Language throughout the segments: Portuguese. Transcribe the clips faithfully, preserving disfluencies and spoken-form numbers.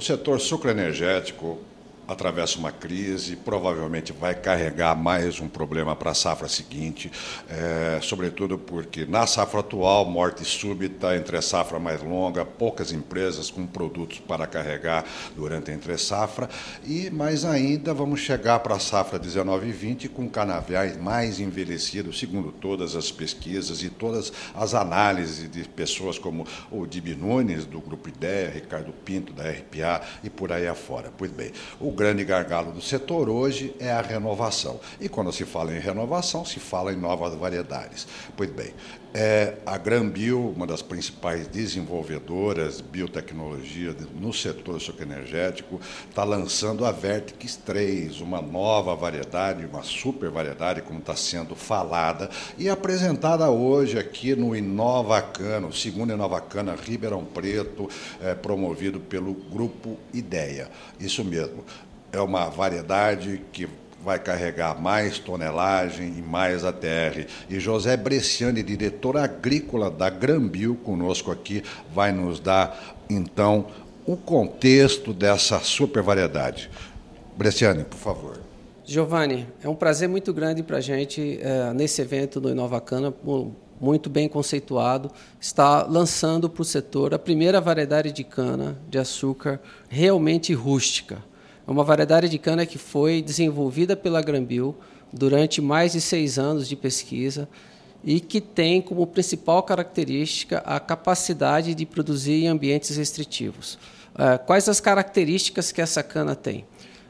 setor sucroenergético atravessa uma crise, provavelmente vai carregar mais um problema para a safra seguinte, é, sobretudo porque na safra atual, morte súbita, entre safra mais longa, poucas empresas com produtos para carregar durante a entre safra, e mais ainda vamos chegar para a safra dezenove e vinte com canaviais mais envelhecidos, segundo todas as pesquisas e todas as análises de pessoas como o Dib Nunes, do Grupo Ideia, Ricardo Pinto, da R P A, e por aí afora. Pois bem, o grande gargalo do setor hoje é a renovação. E quando se fala em renovação, se fala em novas variedades. Pois bem, é, a GrãoBio, uma das principais desenvolvedoras de biotecnologia no setor sucroenergético, está lançando a Vertex três, uma nova variedade, uma super variedade, como está sendo falada, e apresentada hoje aqui no Inovacana, o segundo Inovacana Ribeirão Preto, é, promovido pelo Grupo Ideia. Isso mesmo. É uma variedade que vai carregar mais tonelagem e mais A T R. E José Bresciani, diretor agrícola da GrãoBio, conosco aqui, vai nos dar, então, o contexto dessa super variedade. Bresciani, por favor. Giovanni, é um prazer muito grande para a gente, é, nesse evento do Inovacana, muito bem conceituado, está lançando para o setor a primeira variedade de cana de açúcar realmente rústica. É uma variedade de cana que foi desenvolvida pela GrãoBio durante mais de seis anos de pesquisa e que tem como principal característica a capacidade de produzir em ambientes restritivos. Quais as características que essa cana tem?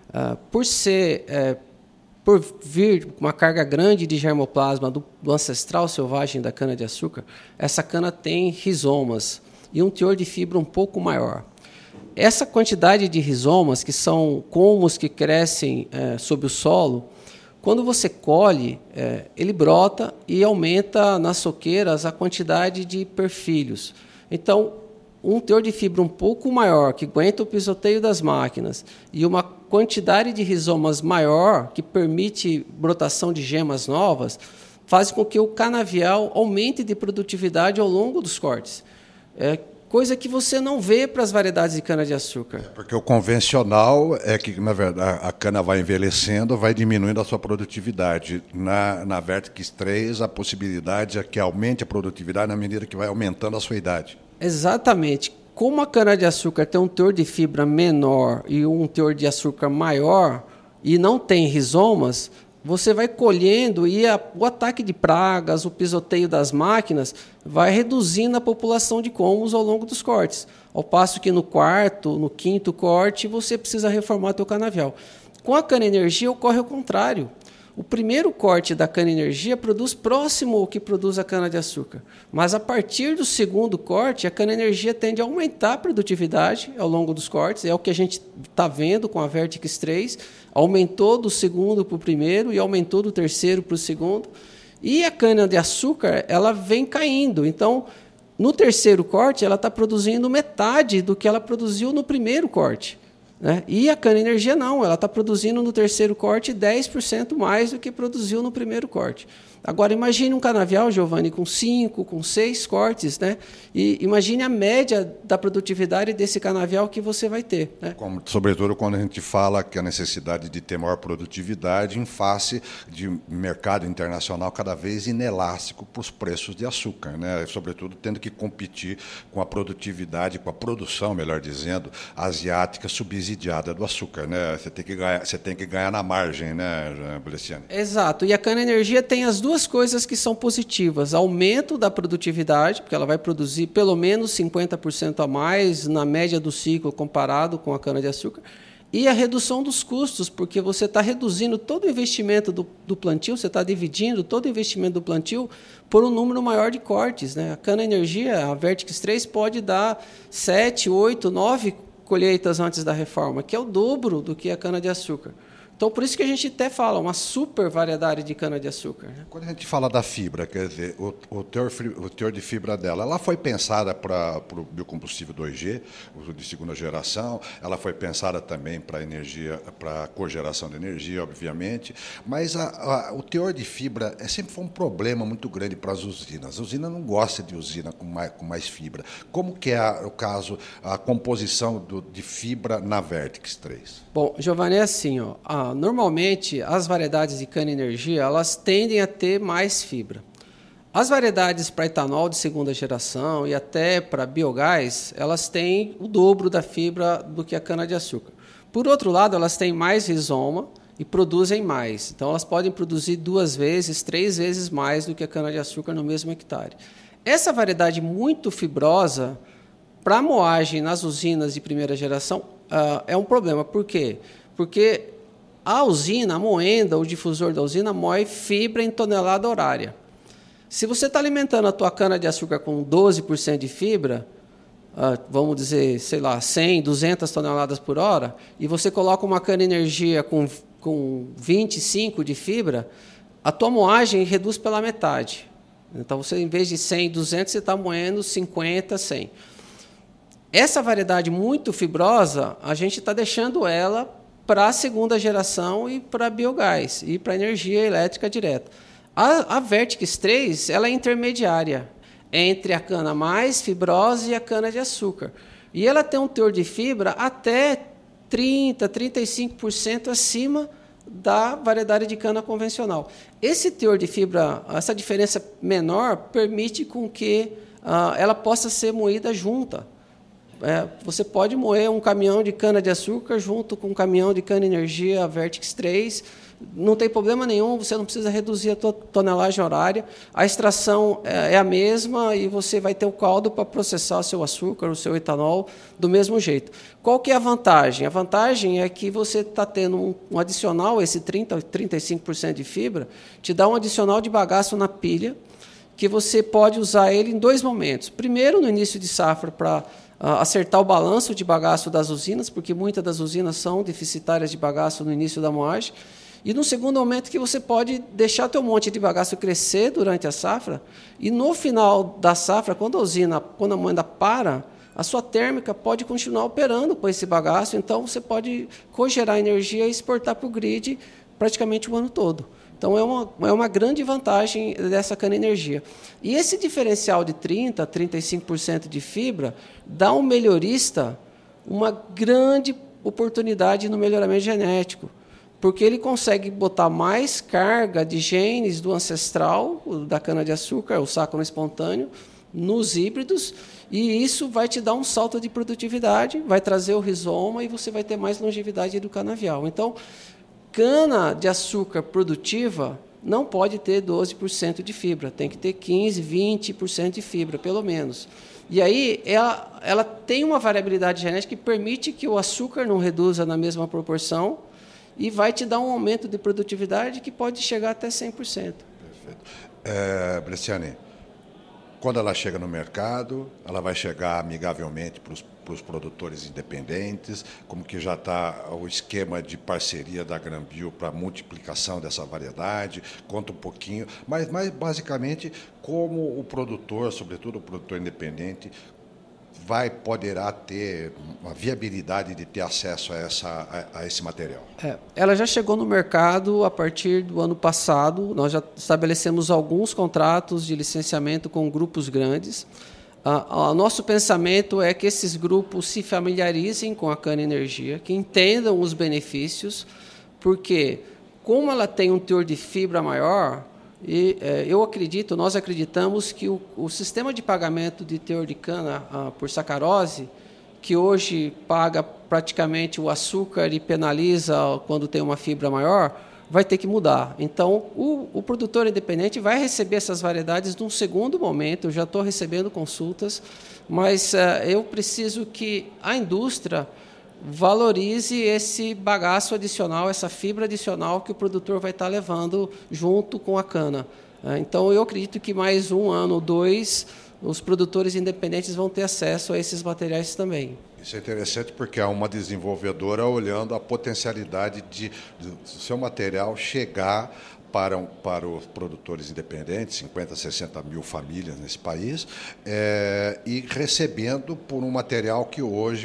Por ser, por vir com uma carga grande de germoplasma do, do ancestral selvagem da cana-de-açúcar, essa cana tem rizomas e um teor de fibra um pouco maior. Essa quantidade de rizomas, que são colmos que crescem é, sob o solo, quando você colhe, é, ele brota e aumenta nas soqueiras a quantidade de perfilhos. Então, um teor de fibra um pouco maior, que aguenta o pisoteio das máquinas, e uma quantidade de rizomas maior, que permite brotação de gemas novas, faz com que o canavial aumente de produtividade ao longo dos cortes. É, coisa que você não vê para as variedades de cana-de-açúcar. É porque o convencional é que, na verdade, a cana vai envelhecendo, vai diminuindo a sua produtividade. Na, na Vertex três, a possibilidade é que aumente a produtividade na medida que vai aumentando a sua idade. Exatamente. Como a cana-de-açúcar tem um teor de fibra menor e um teor de açúcar maior e não tem rizomas, você vai colhendo e a, o ataque de pragas, o pisoteio das máquinas, vai reduzindo a população de colmos ao longo dos cortes. Ao passo que no quarto, no quinto corte, você precisa reformar seu canavial. Com a cana-energia ocorre o contrário. O primeiro corte da cana-energia produz próximo ao que produz a cana-de-açúcar. Mas a partir do segundo corte, a cana-energia tende a aumentar a produtividade ao longo dos cortes. É o que a gente está vendo com a Vertex três. Aumentou do segundo para o primeiro e aumentou do terceiro para o segundo. E a cana-de-açúcar ela vem caindo. Então, no terceiro corte, ela está produzindo metade do que ela produziu no primeiro corte. Né? E a cana-energia não, ela está produzindo no terceiro corte dez por cento mais do que produziu no primeiro corte. Agora, imagine um canavial, Giovanni, com cinco, com seis cortes, né? E imagine a média da produtividade desse canavial que você vai ter. Né? Como, sobretudo quando a gente fala que a necessidade de ter maior produtividade em face de mercado internacional cada vez inelástico para os preços de açúcar, né? Sobretudo tendo que competir com a produtividade, com a produção, melhor dizendo, asiática subsidiada do açúcar. Né? Você tem que ganhar, você tem que ganhar na margem, né, Bresciani? Exato. E a cana-energia tem as duas Duas coisas que são positivas: aumento da produtividade, porque ela vai produzir pelo menos cinquenta por cento a mais na média do ciclo comparado com a cana-de-açúcar, e a redução dos custos, porque você está reduzindo todo o investimento do, do plantio, você está dividindo todo o investimento do plantio por um número maior de cortes. Né? A cana-energia, a Vertex três, pode dar sete, oito, nove colheitas antes da reforma, que é o dobro do que a cana-de-açúcar. Então, por isso que a gente até fala uma super variedade de cana-de-açúcar. Né? Quando a gente fala da fibra, quer dizer, o, o, teor, o teor de fibra dela, ela foi pensada para o biocombustível dois G, o de segunda geração, ela foi pensada também para energia, para cogeração de energia, obviamente, mas a, a, o teor de fibra é, sempre foi um problema muito grande para as usinas. A usina não gosta de usina com mais, com mais fibra. Como que é a, o caso, a composição do, de fibra na Vertex três? Bom, Giovanni, é assim, ó, ah, normalmente as variedades de cana-energia elas tendem a ter mais fibra. As variedades para etanol de segunda geração e até para biogás, elas têm o dobro da fibra do que a cana-de-açúcar. Por outro lado, elas têm mais rizoma e produzem mais. Então, elas podem produzir duas vezes, três vezes mais do que a cana-de-açúcar no mesmo hectare. Essa variedade muito fibrosa, para a moagem nas usinas de primeira geração, uh, é um problema. Por quê? Porque a usina, a moenda, o difusor da usina, moe fibra em tonelada horária. Se você está alimentando a tua cana-de-açúcar com doze por cento de fibra, uh, vamos dizer, sei lá, cem, duzentas toneladas por hora, e você coloca uma cana-energia com, com vinte e cinco de fibra, a tua moagem reduz pela metade. Então, você, em vez de cem, duzentos, você está moendo cinquenta, cem. Essa variedade muito fibrosa, a gente está deixando ela para a segunda geração e para biogás, e para energia elétrica direta. A, a Vertex três ela é intermediária entre a cana mais fibrosa e a cana-de-açúcar. E ela tem um teor de fibra até trinta, trinta e cinco por cento acima da variedade de cana convencional. Esse teor de fibra, essa diferença menor, permite com que uh, ela possa ser moída junta. É, você pode moer um caminhão de cana-de-açúcar junto com um caminhão de cana-energia Vertex três, não tem problema nenhum, você não precisa reduzir a tua tonelagem horária, a extração é, é a mesma e você vai ter o caldo para processar o seu açúcar, o seu etanol, do mesmo jeito. Qual que é a vantagem? A vantagem é que você está tendo um, um adicional, esse trinta, trinta e cinco por cento de fibra, te dá um adicional de bagaço na pilha, que você pode usar ele em dois momentos. Primeiro, no início de safra, para acertar o balanço de bagaço das usinas, porque muitas das usinas são deficitárias de bagaço no início da moagem. E, no segundo momento, que você pode deixar teu monte de bagaço crescer durante a safra, e, no final da safra, quando a usina, quando a moenda para, a sua térmica pode continuar operando com esse bagaço, então você pode cogerar energia e exportar para o grid praticamente o ano todo. Então, é uma, é uma grande vantagem dessa cana-energia. E esse diferencial de trinta por cento, trinta e cinco por cento de fibra dá ao melhorista uma grande oportunidade no melhoramento genético, porque ele consegue botar mais carga de genes do ancestral, da cana-de-açúcar, o sácaro espontâneo, nos híbridos, e isso vai te dar um salto de produtividade, vai trazer o rizoma e você vai ter mais longevidade do canavial. Então, cana-de-açúcar produtiva não pode ter doze por cento de fibra, tem que ter quinze por cento, vinte por cento de fibra, pelo menos. E aí ela, ela tem uma variabilidade genética que permite que o açúcar não reduza na mesma proporção e vai te dar um aumento de produtividade que pode chegar até cem por cento. Perfeito. É, Bresciani, quando ela chega no mercado, ela vai chegar amigavelmente para os para os produtores independentes, como que já está o esquema de parceria da Granbio para a multiplicação dessa variedade, conta um pouquinho, mas, mas basicamente como o produtor, sobretudo o produtor independente, vai poderá ter uma viabilidade de ter acesso a, essa, a, a esse material? É, ela já chegou no mercado a partir do ano passado, nós já estabelecemos alguns contratos de licenciamento com grupos grandes. O uh, nosso pensamento é que esses grupos se familiarizem com a cana-energia, que entendam os benefícios, porque, como ela tem um teor de fibra maior, e, eh, eu acredito, nós acreditamos que o, o sistema de pagamento de teor de cana uh, por sacarose, que hoje paga praticamente o açúcar e penaliza quando tem uma fibra maior, vai ter que mudar. Então, o, o produtor independente vai receber essas variedades num segundo momento. Eu já estou recebendo consultas, mas uh, eu preciso que a indústria valorize esse bagaço adicional, essa fibra adicional que o produtor vai estar levando junto com a cana. Uh, então, eu acredito que mais um ano ou dois, os produtores independentes vão ter acesso a esses materiais também. Isso é interessante porque há uma desenvolvedora olhando a potencialidade de, de seu material chegar para, para os produtores independentes, cinquenta, sessenta mil famílias nesse país, é, e recebendo por um material que hoje,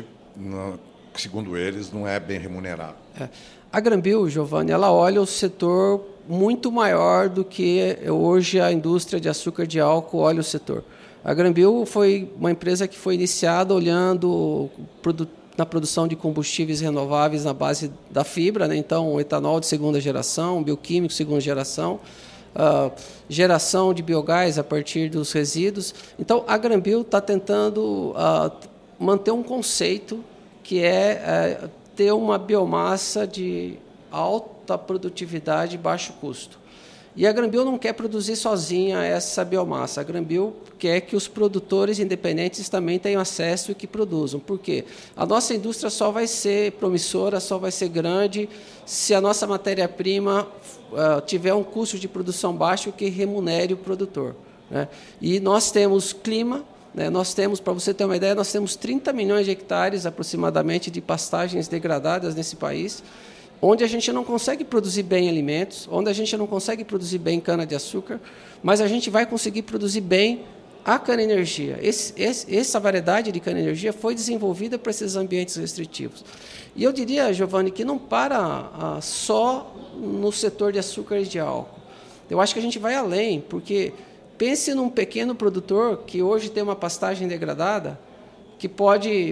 segundo eles, não é bem remunerado. É. A Granbio, Giovanni, ela olha o setor muito maior do que hoje a indústria de açúcar de álcool olha o setor. A Granbio foi uma empresa que foi iniciada olhando na produção de combustíveis renováveis na base da fibra, né? Então, etanol de segunda geração, bioquímico de segunda geração, uh, geração de biogás a partir dos resíduos. Então, a Granbio está tentando uh, manter um conceito que é uh, ter uma biomassa de alta produtividade e baixo custo. E a Granbio não quer produzir sozinha essa biomassa. A Granbio quer que os produtores independentes também tenham acesso e que produzam. Por quê? A nossa indústria só vai ser promissora, só vai ser grande se a nossa matéria-prima uh, tiver um custo de produção baixo que remunere o produtor, né? E nós temos clima, né? Nós temos, para você ter uma ideia, nós temos trinta milhões de hectares aproximadamente de pastagens degradadas nesse país, onde a gente não consegue produzir bem alimentos, onde a gente não consegue produzir bem cana-de-açúcar, mas a gente vai conseguir produzir bem a cana-energia. Esse, esse, essa variedade de cana-energia foi desenvolvida para esses ambientes restritivos. E eu diria, Giovanni, que não para ah, só no setor de açúcar e de álcool. Eu acho que a gente vai além, porque pense num pequeno produtor que hoje tem uma pastagem degradada, que pode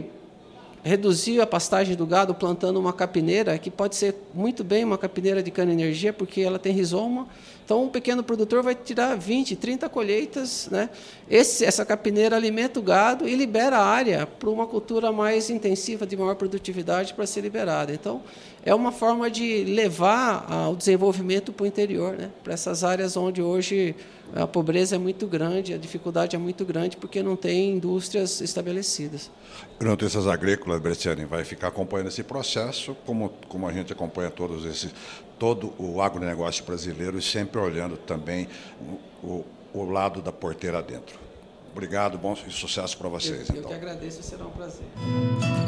reduzir a pastagem do gado plantando uma capineira, que pode ser muito bem uma capineira de cana-energia, porque ela tem rizoma. Então, um pequeno produtor vai tirar vinte, trinta colheitas, né? Esse, essa capineira alimenta o gado e libera a área para uma cultura mais intensiva, de maior produtividade, para ser liberada. Então, é uma forma de levar ah, o desenvolvimento para o interior, né? Para essas áreas onde hoje a pobreza é muito grande, a dificuldade é muito grande, porque não tem indústrias estabelecidas. Notícias Agrícolas, Bresciani, vai ficar acompanhando esse processo, como, como a gente acompanha todos esses, todo o agronegócio brasileiro, e sempre olhando também o, o lado da porteira dentro. Obrigado, bom sucesso para vocês. Eu, eu então. que agradeço, será um prazer.